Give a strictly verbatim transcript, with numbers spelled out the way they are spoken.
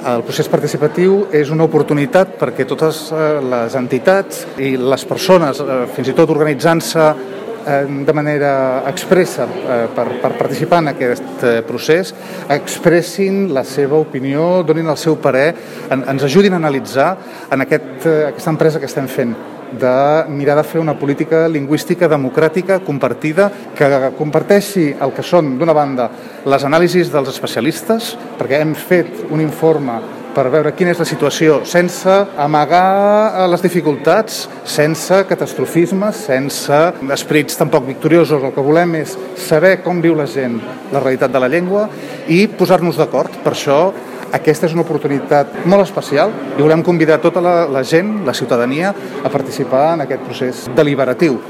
El procés participatiu és una oportunitat perquè totes les entitats i les persones, fins i tot organitzant-se de manera expressa per, per participar en aquest procés, expressin la seva opinió, donin el seu parer, ens ajudin a analitzar en aquest, aquesta empresa que estem fent, de mirar de fer una política lingüística democràtica compartida que comparteixi el que són, d'una banda, les anàlisis dels especialistes, perquè hem fet un informe per veure quina és la situació, sense amagar les dificultats, sense catastrofismes, sense esperits tampoc victoriosos. El que volem és saber com viu la gent la realitat de la llengua i posar-nos d'acord. Per això aquesta és una oportunitat molt especial i volem convidar tota la, la gent, la ciutadania, a participar en aquest procés deliberatiu.